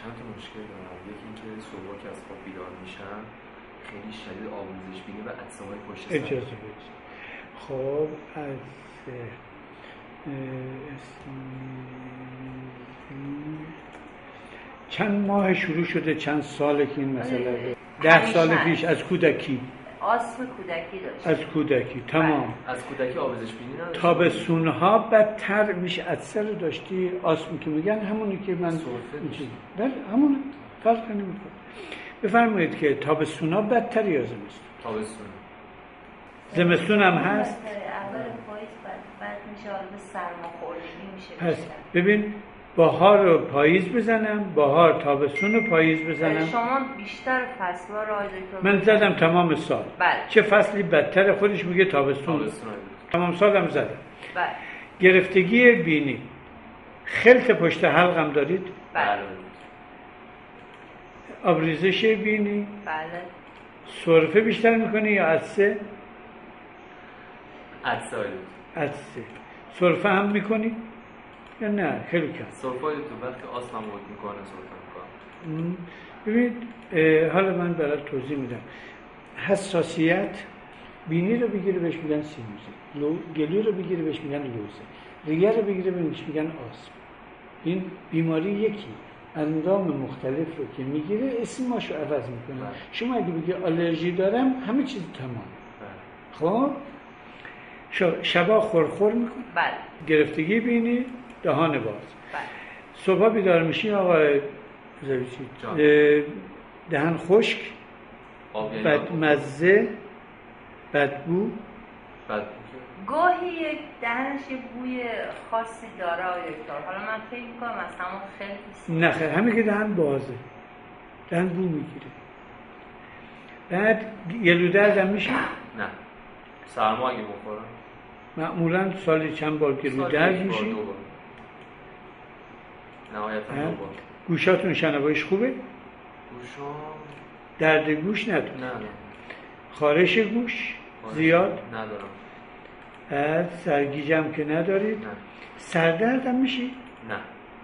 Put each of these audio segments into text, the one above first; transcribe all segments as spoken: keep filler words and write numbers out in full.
چند تا مشکل دارم. یکی اینکه صبح که از خواب بیدار میشم خیلی شدید آبریزش بینی و عطسه‌های پشت سر. اجازه بدید. خب از چند ماه شروع شده، چند ساله که این مسئله؟ ده سال پیش از کودکی. آسم کودکی داشت. از کودکی تمام. از کودکی آبریزش بینی نداشت. تابستون‌ها بدتر میشه. عطسه رو داشتی؟ آسم که میگن همونی که من سرفه. بله همون فرق نمیکنه. بفرمایید که تابستون‌ها بدتر یا زمستون؟ تابستون. زمستون هم هست. اول پاییز بعد میشه حالا به سرماخوردگی میشه. پس ببین بهار و پاییز بزنم، بهار تابستون و پاییز بزنم. شما بیشتر فصل‌ها رو آیدید. من زدم تمام سال. بله. چه فصلی بدتر؟ خودش میگه تابستون. تابستون. تمام سالم زدم. بله. گرفتگی بینی، خلط پشت حلقم دارید؟ بله. آبریزش بینی؟ بله. سرفه بیشتر میکنه یا عطسه؟ عطسه. عطسه. سرفه هم میکنی؟ یا نه خیلی کم؟ سرفه تو وقتی آسم هم بود میکنه سرفه میکنه. ببینید حالا من برات توضیح میدم. حساسیت بینی رو بگیره بهش میگن سینوزیت، گلو رو بگیره بهش میگن لوزه، ریه رو بگیره بهش میگن آسم. این بیماری یکی اندام مختلف رو که میگیره اسمش رو عوض میکنه. شما اگه بگی آلرژی دارم همه چیز تمام. خب شبا خورخور میکنه. بله. گرفتگی بینی، دهان باز. بله. صبح بیدار میشی آقای دهن خشک، بدمزه، بدبو. بدبو گاهی یک دهنش یه بوی خاصی داره آقای دکتر. حالا من فکر میکنم از همون خیلی نه خیلی همین که دهن بازه، دهن بو میگیره. بعد گلو دردم میشه؟ نه. سرما اگه بخورم معمولا سالی چند بار گلو درد میشه؟ دو بار. نهایتا دو بار. گوشاتون شنواییش خوبه؟ گوشام درد گوش نداره؟ نه نه. خارش گوش زیاد؟ ندارم. بعد سرگیجم که ندارید؟ نه. سردرد هم میشی؟ نه.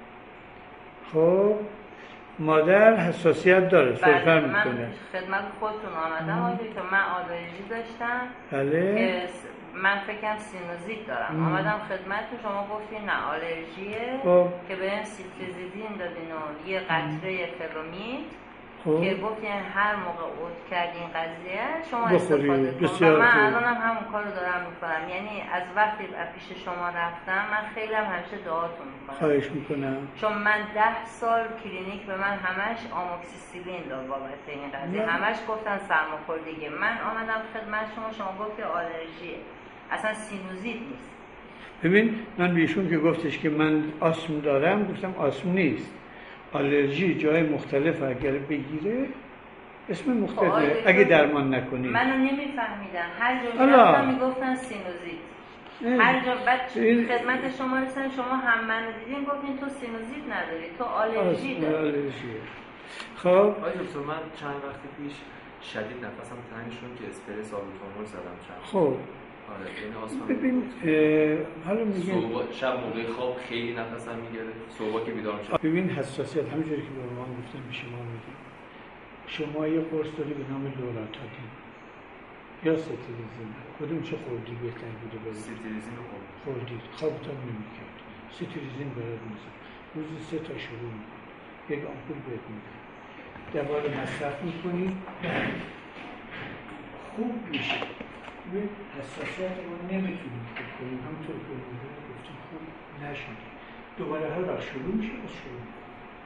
خب مادر حساسیت داره، سرفه میکنه. من خدمت خودتون آمدم آقای دکتر، من آلرژی داشتم. بله. که من فکرم سینوزیت دارم. ام. آمدم خدمتتون، شما گفتین نه آلرژیه. خب. که بهم سیتریزیدین دادین و یه قطره فلومید. خب. که گفتین هر موقع عود کردین قضیه شما استفاده کنید. من الان هم همون کارو دارم میکنم. یعنی از وقتی پیش شما رفتم من خیلی هم همیشه دعاتون میکنم. خواهش میکنم. چون من ده سال کلینیک به من همش آموکسیسیلین داد بابت این قضیه. همش گفتن سرماخوردگی. من آمدم خدمت شما، شما گفتی آلرژیه. اصلا سینوزیت نیست. ببین من به ایشون که گفتش که من آسم دارم، گفتم آسم نیست. آلرژی جای مختلف اگر بگیره اسم مختلفه اگه درمان نکنی. منو نمیفهمیدن. هر جا رفتم میگفتن سینوزیت. هر جا بعد خدمت شما رسیدم، شما هم منو دیدین گفتین تو سینوزیت نداری، تو آلرژی داری. آلرژیه. خب آقای دکتر من چند وقت پیش شدید نفسم تنگ شد که اسپری سابوتامول زدم چند. خب آره یعنی آسم. ببین حالا میگم صبح شب موقع خواب خیلی نفسم میگیره، صبح که بیدار میشم. ببین حساسیت همونجوری که به من گفتم به شما میگم. شما یه قرص داری به نام لوراتادین یا ستیریزین، کدوم چه خوردی بهتر بوده برای؟ ستیریزین رو خوردید، خوابتان نمی‌کرد. ستیریزین برات میزن، روزی سه تا شروع میکنی، یک آمپول بهت میدن، دوباره مصرف میکنی، خوب میشه. ببین حساسیت رو نمیتونید بکنید، همونطور که گفتیم خوب نشده، دوباره هر وقت شروع میشه باز شروع میکنی.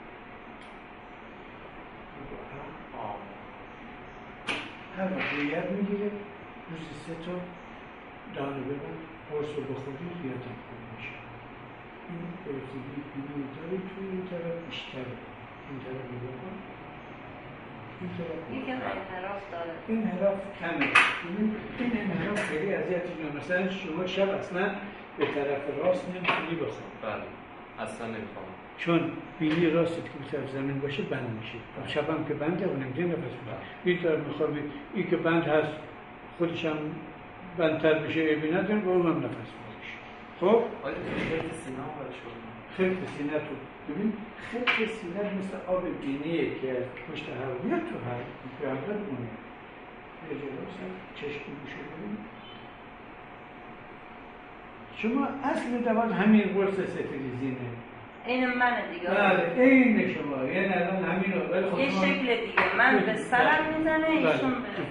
هر وقت ریاد میگیره روزی سه تا دانه ببین قرص رو بخوری ریادم خوب میشه. این گرفتگی بینی داری توی این طرف بیشتره، این طرف نگاه کن، این طرف یکم انحراف داره، این انحراف کمه. این انحراف خیلی اذیتش میکنه. مثلا شما شب اصلا به طرف راست نمیتونی بخواب. بله اصلا نمیخوام، چون بینی راستت که به طرف زمین باشه بند میشه. شب هم که بنده و نمیتونی نفس بکنی. این طرف میخوابی، این که بند هست خودش هم بندتر بشه، ای بینه داریم با اون هم نفس بکنیش. خب؟ آیا تشکیلت سینه هم برش خلق سینه تو ببین خلق سینه مثل آب بینیه که از پشت هوا میاد تو هر پیاده مونه یه جلو چشم میشه ببین شما اصل دوات همین قرص ستریزینه این منه دیگه بله این شما یعنی الان همین رو ولی خب یه شکل دیگه من به سرم میزنه ایشون به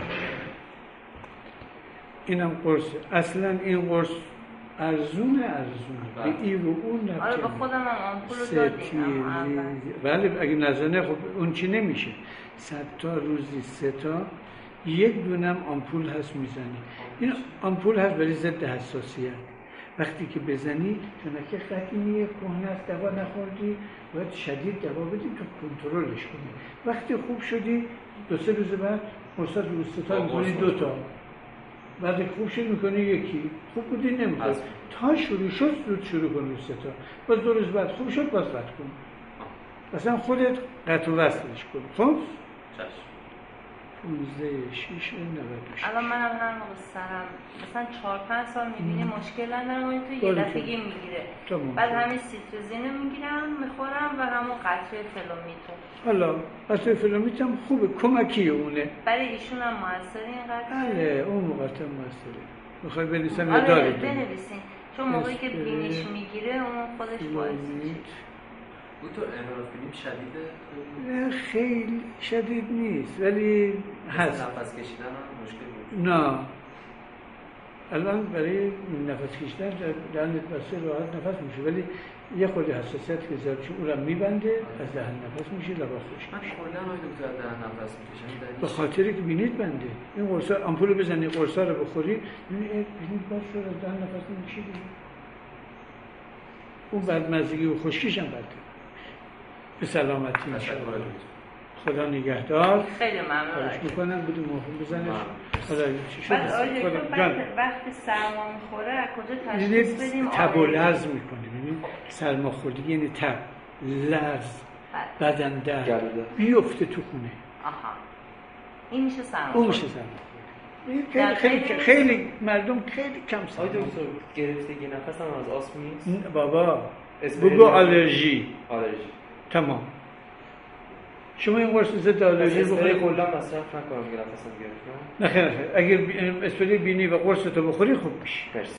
اینم قرص اصلا این قرص ارزونه ارزونه به این و اون نبکنه آره به خودم هم آمپول رو دادیم بله اگه نزنه خب اون چی نمیشه صد تا روزی سه تا یک دونم آمپول هست میزنی این آمپول هست برای ضد حساسیت وقتی که بزنی چونکه قدیمیه کهنه است دوا نخوردی باید شدید دوا بدی تو کنترلش کنی وقتی خوب شدی دو سه روز بعد فرصت روز سه تا میکنی دو تا بعد خوب شد میکنی یکی خوب بودی نمیخواد تا شروع شد زود شروع کن روز سه تا باز دو روز بعد خوب شد باز قطع کن مثلا خودت قطع و وصلش کن خب؟ چشم پونزده شیش نود و شش الان منم هر موقع سرم مثلا چهار پنج سال میبینی مشکل ندارم و این تو یه دفعگی میگیره بعد همین سیتروزین رو میگیرم میخورم و همون قطره فلومیتو حالا قطره فلومیت هم خوبه کمکی اونه برای ایشون هم موثر این قطره بله اون موقع هم موثره میخوای بنویسم یا آره دارید بنویسین چون موقعی که بینیش میگیره اون خودش باعث میشه دکتر امرافیلیم شدیده؟ نه خیلی شدید نیست ولی هست نفس کشیدن هم مشکل بود؟ نه الان برای نفس کشیدن دهنت بسته راحت نفس میشه ولی یه خورده حساسیت که زیاد چون اونم میبنده از دهن نفس میشه لباس خوش من کلا آقای دکتر از دهن نفس میکشم به خاطری که بینید بنده این قرصا آمپول بزنی قرصا رو بخوری بینید باز شد از دهن نفس نمیشه اون بدمزگی و خشکیش هم بده به سلامتی انشاءالله خدا نگهدار خیلی ممنون خواهش میکنم بودیم موفق بزنش حالا چی شد بعد آقای دکتر وقتی سرما میخوره از کجا تشخیص بدیم تب و لرز میکنه ببین سرما خوردگی یعنی تب لرز بدن درد بیفته تو خونه آها این میشه سرما اون میشه سرما خیلی خیلی خیلی مردم خیلی کم سرما آقای دکتر گرفتگی نفس هم از آسم نیست بابا بگو آلرژی آلرژی تمام شما این قرص ضد آلرژی بخوری کلا مصرف نکنم که نفسم گرفتم نه خیر اگر اسپری بینی و قرص تو بخوری خوب میشه